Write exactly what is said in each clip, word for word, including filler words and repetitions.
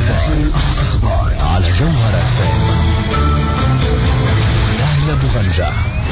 الأخبار على جوهرة نهلة بغنجة.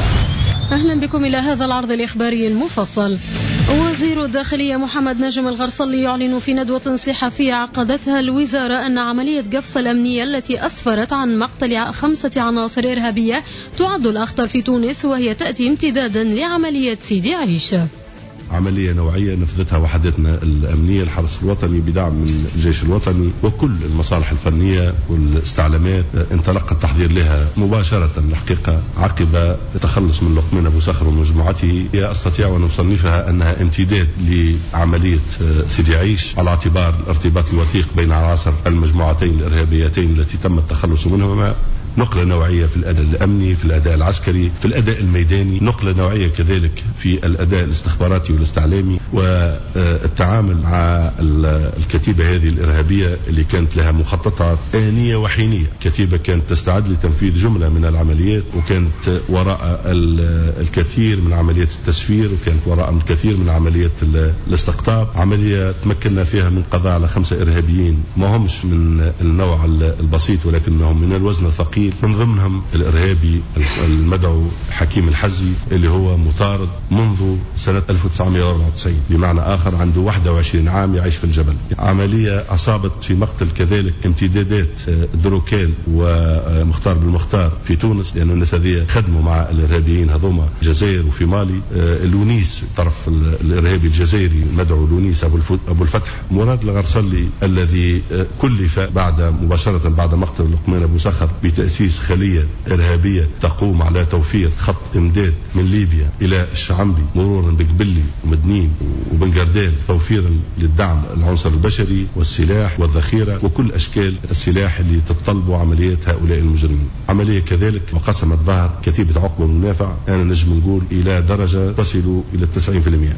أهلا بكم إلى هذا العرض الإخباري المفصل. وزير الداخلية محمد نجم الغرصلي يعلن في ندوة صحفية عقدتها الوزارة أن عملية قفص الأمنية التي أسفرت عن مقتل خمسة عناصر إرهابية تعد الأخطر في تونس، وهي تأتي امتدادا لعملية سيدي عيش. عملية نوعية نفذتها وحدتنا الأمنية الحرس الوطني بدعم من الجيش الوطني وكل المصالح الفنية والاستعلامات انطلق التحضير لها مباشرة الحقيقة عقب التخلص من لقمان أبو صخر ومجموعته. هي أستطيع أن أصنفها أنها امتداد لعملية سيدي عيش على اعتبار الارتباط الوثيق بين عناصر المجموعتين الإرهابيتين التي تم التخلص منهما. نقلة نوعية في الأداء الأمني، في الأداء العسكري، في الأداء الميداني، نقلة نوعية كذلك في الأداء الاستخباراتي والاستعلامي، والتعامل مع الكتيبة هذه الإرهابية اللي كانت لها مخططات آنية وحينية. كتيبة كانت تستعد لتنفيذ جملة من العمليات، وكانت وراء الكثير من عمليات التسفير، وكانت وراء الكثير من عمليات الاستقطاب. عملية تمكننا فيها من قضاء على خمسة إرهابيين ما همش من النوع البسيط ولكنهم من الوزن الثقيل، من ضمنهم الإرهابي المدعو حكيم الحزي اللي هو مطارد منذ سنة ألف وتسعمائة وأربعة وتسعين، بمعنى آخر عنده واحد وعشرين عام يعيش في الجبل. عملية أصابت في مقتل كذلك امتدادات دروكيل ومختار بالمختار في تونس، لأن الناس هذه خدموا مع الإرهابيين هذوما الجزائر وفي مالي. لونيس طرف الإرهابي الجزائري المدعو لونيس أبو الفتح. مراد الغرصلي الذي كلف بعد مباشرة بعد مقتل لقمان أبو صخر بتأسيس خلية إرهابية تقوم على توفير خط إمداد من ليبيا إلى الشعنبي مرورا بقبلي ومدنين وبن قردان، توفيرا للدعم العنصر البشري والسلاح والذخيرة وكل أشكال السلاح اللي تتطلبه عمليات هؤلاء المجرمين. عملية كذلك وقسمت ظهر كتيبة عقبة المنافع، أنا نجم نقول إلى درجة تصل إلى التسعين في المئة.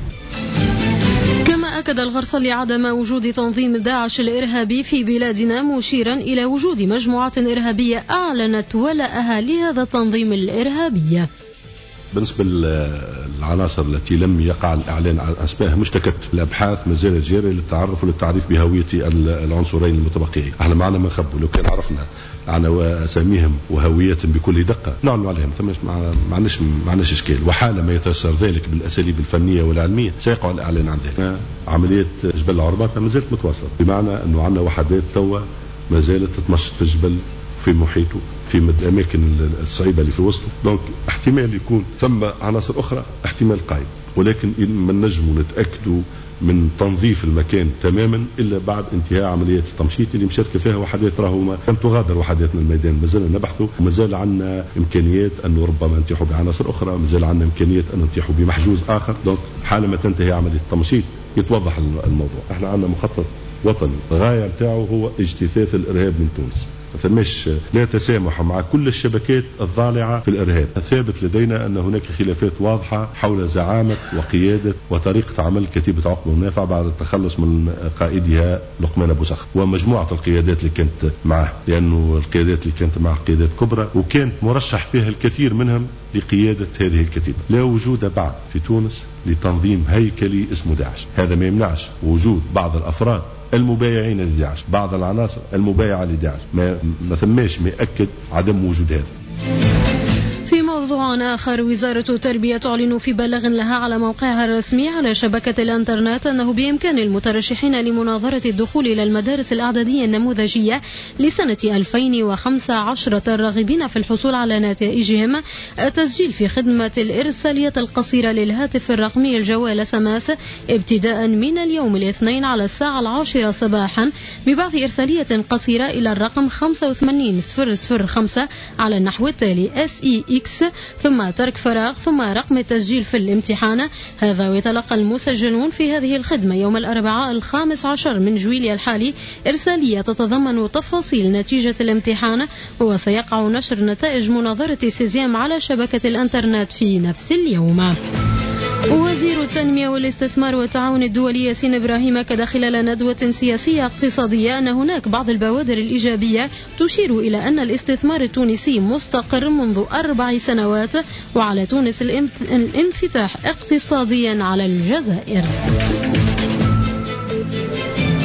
أكد الغرصلي عدم وجود تنظيم داعش الإرهابي في بلادنا، مشيرا إلى وجود مجموعة إرهابية أعلنت ولاءها لهذا التنظيم الإرهابي. بالنسبة للعناصر التي لم يقع الإعلان عن أسمائها مشتكت الأبحاث ما زالت جارية للتعرف والتعريف بهوية العنصرين المتبقيين. احنا معنا ما نخبوا، لو كان عرفنا عن أساميهم وهويتهم بكل دقة نعلن عليهم، ثمش معناش معناش إشكال. وحال ما يتيسر ذلك بالأساليب الفنية والعلمية سيقع الإعلان عن ذلك. عملية جبل العربات ما زالت متواصلة، بمعنى أنه عندنا وحدات توا ما زالت تتمشط في الجبل في محيطه في الأماكن الصعيبة اللي في وسطه. دونك احتمال يكون ثم عناصر أخرى، احتمال قائم، ولكن ما نجموا نتأكدوا من تنظيف المكان تماما إلا بعد انتهاء عملية التمشيط اللي مشاركة فيها وحدات راهو لم تغادر وحداتنا الميدان. ما زلنا نبحثوا ومازال عندنا إمكانيات أنه ربما نتيحوا بعناصر أخرى، مازال عندنا إمكانيات أن نتيحوا بمحجوز آخر. دونك حالما تنتهي عملية التمشيط يتوضح الموضوع. احنا عندنا مخطط وطني الغاية بتاعه هو اجتثاث الإرهاب من تونس. فمش لا تسامح مع كل الشبكات الضالعة في الإرهاب. الثابت لدينا أن هناك خلافات واضحة حول زعامة وقيادة وطريقة عمل كتيبة عقبة المنافع بعد التخلص من قائدها لقمان أبو صخر ومجموعة القيادات اللي كانت معه، لأنه القيادات اللي كانت معه قيادات كبرى وكانت مرشح فيها الكثير منهم لقيادة هذه الكتيبة. لا وجود بعد في تونس لتنظيم هيكلي اسمه داعش. هذا ما يمنعش وجود بعض الأفراد المبايعين لداعش، بعض العناصر المبايعة لداعش، ما, ما ثماش ما يأكد عدم وجود هذا. في موضوع آخر، وزارة التربية تعلن في بلاغ لها على موقعها الرسمي على شبكة الانترنت أنه بإمكان المترشحين لمناظرة الدخول إلى المدارس الإعدادية النموذجية لسنة ألفين وخمسة عشر الراغبين في الحصول على نتائجهم التسجيل في خدمة الإرسالية القصيرة للهاتف الرقمي الجوال سماس ابتداء من اليوم الاثنين على الساعة العاشرة صباحا ببعث إرسالية قصيرة إلى الرقم خمسة وثمانين صفر صفر خمسة على النحو التالي اس اي اكس ثم ترك فراغ ثم رقم التسجيل في الامتحان. هذا ويتلقى المسجلون في هذه الخدمة يوم الأربعاء الخامس عشر من جويلية الحالي إرسالية تتضمن تفاصيل نتيجة الامتحان، وسيقع نشر نتائج مناظرة سيزيام على شبكة الانترنت في نفس اليوم. وزير التنمية والاستثمار والتعاون الدولي ياسين إبراهيم أكد خلال ندوة سياسية اقتصادية أن هناك بعض البوادر الإيجابية تشير إلى أن الاستثمار التونسي مستقر منذ أربع سنوات وعلى تونس الانفتاح اقتصاديا على الجزائر.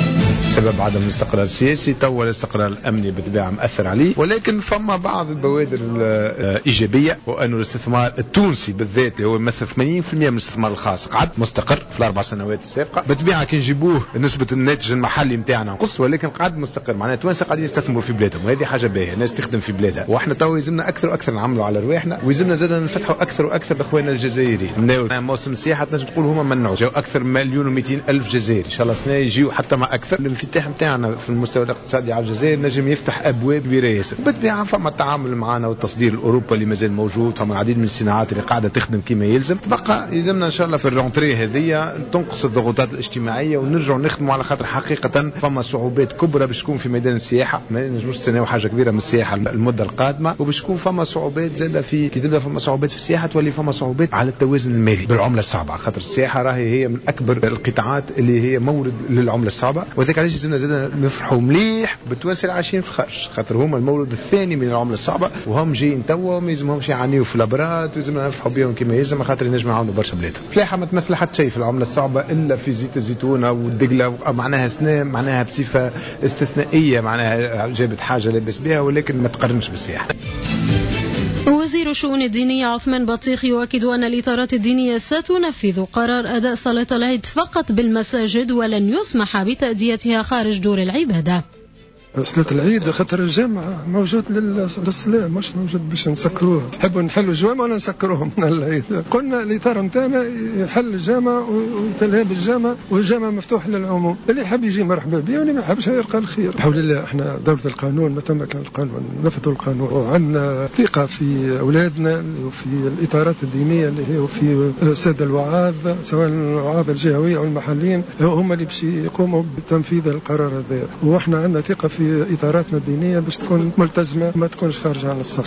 بسبب عدم الاستقرار السياسي. تو الاستقرار الأمني بالطبيعة مأثر عليه، ولكن فما بعض البوادر الإيجابية، وأنه الاستثمار التونسي بالذات اللي هو يمثل ثمانين بالمئة من الاستثمار الخاص قعد مستقر في الأربع سنوات السابقة. بالطبيعة كي نجيبوه نسبة الناتج المحلي نتاعنا نقص، ولكن قعد مستقر. معناها التوانسة قاعدين يستثمروا في بلادهم، وهذه حاجة باهية، الناس تخدم في بلادها. واحنا تو يلزمنا أكثر وأكثر نعملوا على رواحنا، ويلزمنا زادنا نفتحوا أكثر وأكثر لإخواننا الجزائريين. ناو موسم السياحة تنجم تقول هما منعوا، جاو أكثر من مليون ومئتين ألف جزائري، إن شاء الله السنة يجيو حتى مع أكثر. الانفتاح نتاعنا في المستوى الاقتصادي على الجزائر نجم يفتح أبواب كبيرة ياسر. بالطبيعة فما التعامل معنا والتصدير الأوروبي اللي مازال موجود، فما العديد من الصناعات اللي قاعدة تخدم كما يلزم. تبقى يلزمنا إن شاء الله في الرونتري هذه تنقص الضغوطات الاجتماعية ونرجعوا نخدموا، على خاطر حقيقة فما صعوبات كبرى باش تكون في ميدان السياحة. ما نجموش نستناو حاجة كبيرة من السياحة المدة القادمة، وباش تكون فما صعوبات زادة في كي تبدا فما صعوبات في السياحة، تولي فما صعوبات على التوازن المالي بالعملة الصعبة، خاطر السياحة راهي هي من أكبر القطاعات اللي هي مورد للعملة الصعبة. وذلك علاش لازمنا زادة نفرحوا مليح بالتوانسة اللي عايشين في الخارج، خاطر هما المورد الثاني من العملة الصعبة، وهم جايين توا ما يلزمهمش يعانيوا في لابرات، ويلزمنا نفرحوا بهم كما يلزم، خاطر ينجموا يعاونوا برشا بلادهم. الفلاحة ما تمثل حتى شيء في العملة الصعبة إلا في زيت الزيتونة والدقلة، معناها سنة معناها بصفة استثنائية، معناها جابت حاجة لابس بها، ولكن ما تقارنش بالسياحة. وزير الشؤون الدينية عثمان بطيخ يؤكد أن الإطارات الدينية ستنفذ قرار أداء صلاة العيد فقط بالمساجد، ولن يسمح بتأديتها خارج دور العبادة. صلاة العيد خاطر الجامع موجود للصلاة، مش موجود باش نسكروه. نحبوا نحلوا الجوامع ولا نسكروهم من العيد. قلنا الإطار نتاعنا يحل الجامع ويتلهى بالجامع، والجامع مفتوح للعموم، اللي يحب يجي مرحبا به واللي ما يحبش يلقى الخير. بحول الله احنا دولة القانون، ما تم كان القانون نفذوا القانون، وعندنا ثقة في أولادنا وفي الإطارات الدينية اللي هي وفي السادة الوعاظ، سواء الوعاظ الجهوية أو المحليين، هم اللي باش يقوموا بتنفيذ القرار هذا. واحنا عندنا ثقة في في إطاراتنا الدينية باش تكون ملتزمة، ما تكونش خارجة عن الصف.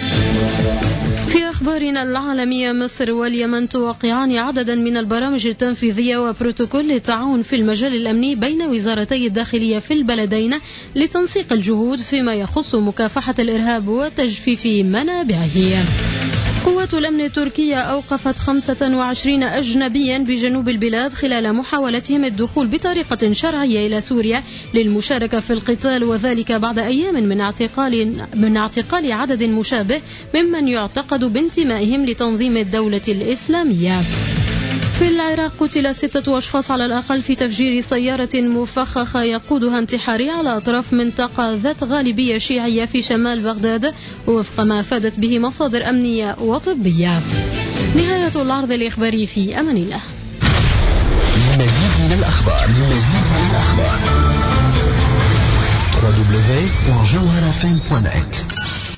في أخبارنا العالمية، مصر واليمن توقعان عددا من البرامج التنفيذية وبروتوكول للتعاون في المجال الأمني بين وزارتي الداخلية في البلدين لتنسيق الجهود فيما يخص مكافحة الإرهاب وتجفيف منابعه. قوات الأمن التركية أوقفت خمسة وعشرين أجنبيا بجنوب البلاد خلال محاولتهم الدخول بطريقة شرعية إلى سوريا للمشاركة في القتال، وذلك بعد أيام من اعتقال من اعتقال عدد مشابه ممن يعتقد بانتمائهم لتنظيم الدولة الإسلامية. في العراق قتل ستة أشخاص على الأقل في تفجير سيارة مفخخة يقودها انتحاري على أطراف منطقة ذات غالبية شيعية في شمال بغداد، وفق ما أفادت به مصادر أمنية وطبية. نهاية العرض الإخباري، في أمان الله. للمزيد من الأخبار للمزيد من الأخبار دبليو دبليو دبليو دوت جوهرة إف إم دوت نت.